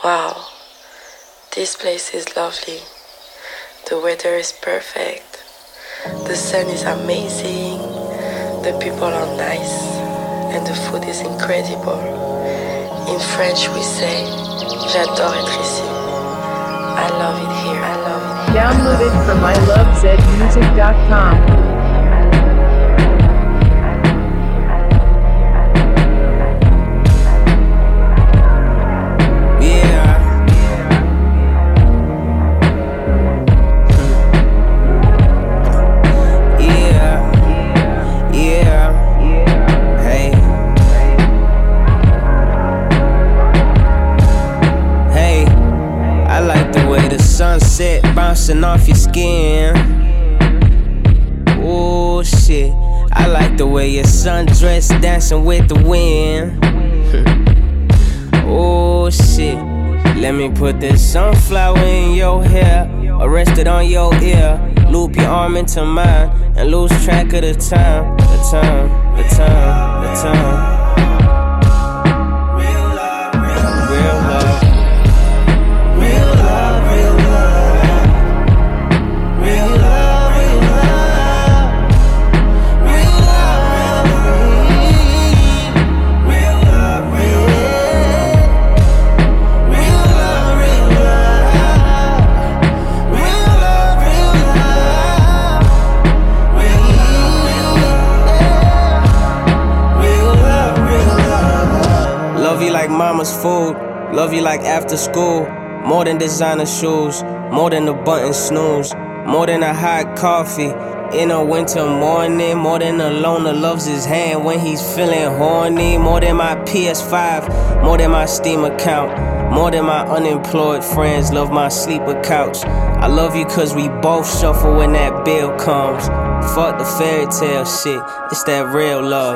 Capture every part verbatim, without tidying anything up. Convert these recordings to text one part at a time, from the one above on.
Wow, this place is lovely. The weather is perfect. The sun is amazing. The people are nice. And the food is incredible. In French we say, j'adore être ici. I love it here, I love it here. Downloaded from I love zed music dot com. Sunset bouncing off your skin. Oh shit, I like the way your sundress dancing with the wind. Oh shit, let me put this sunflower in your hair, arrested on your ear. Loop your arm into mine and lose track of the time, the time, the time, the time. Love you like mama's food, love you like after school. More than designer shoes, more than the button snooze, more than a hot coffee in a winter morning, more than a loner loves his hand when he's feeling horny. More than my P S five, more than my Steam account, more than my unemployed friends love my sleeper couch. I love you cause we both shuffle when that bill comes. Fuck the fairy tale shit, it's that real love.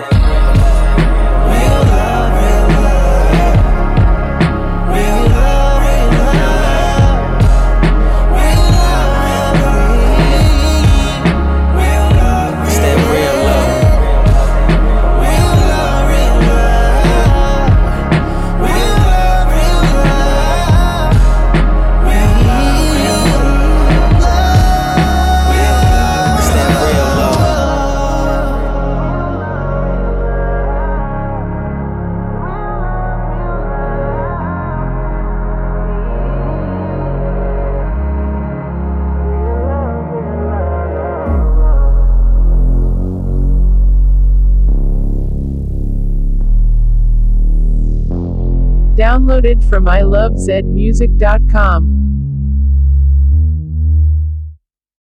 Downloaded from I love zed music dot com.